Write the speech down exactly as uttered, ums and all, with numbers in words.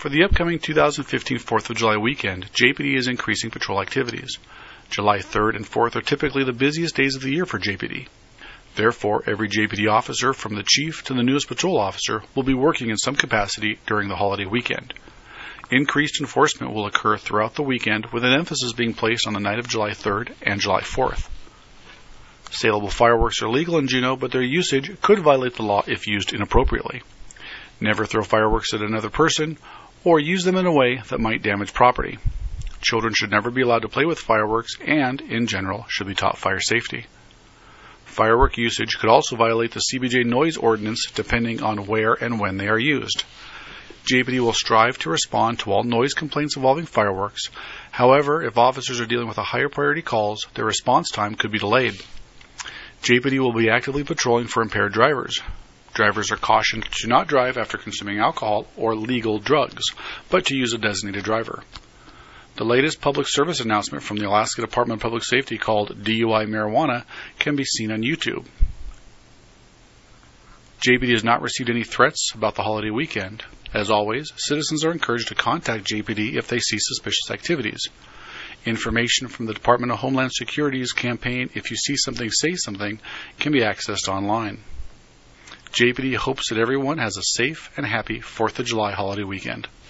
For the upcoming two thousand fifteen fourth of July weekend, J P D is increasing patrol activities. July third and fourth are typically the busiest days of the year for J P D. Therefore, every J P D officer, from the chief to the newest patrol officer, will be working in some capacity during the holiday weekend. Increased enforcement will occur throughout the weekend, with an emphasis being placed on the night of July third and July fourth. Saleable fireworks are legal in Juneau, but their usage could violate the law if used inappropriately. Never throw fireworks at another person, or use them in a way that might damage property. Children should never be allowed to play with fireworks and, in general, should be taught fire safety. Firework usage could also violate the C B J noise ordinance depending on where and when they are used. J P D will strive to respond to all noise complaints involving fireworks. However, if officers are dealing with a higher priority calls, their response time could be delayed. J P D will be actively patrolling for impaired drivers. Drivers are cautioned to not drive after consuming alcohol or legal drugs, but to use a designated driver. The latest public service announcement from the Alaska Department of Public Safety, called D U I Marijuana, can be seen on YouTube. J P D has not received any threats about the holiday weekend. As always, citizens are encouraged to contact J P D if they see suspicious activities. Information from the Department of Homeland Security's campaign, "If You See Something, Say Something," can be accessed online. J P D hopes that everyone has a safe and happy fourth of July holiday weekend.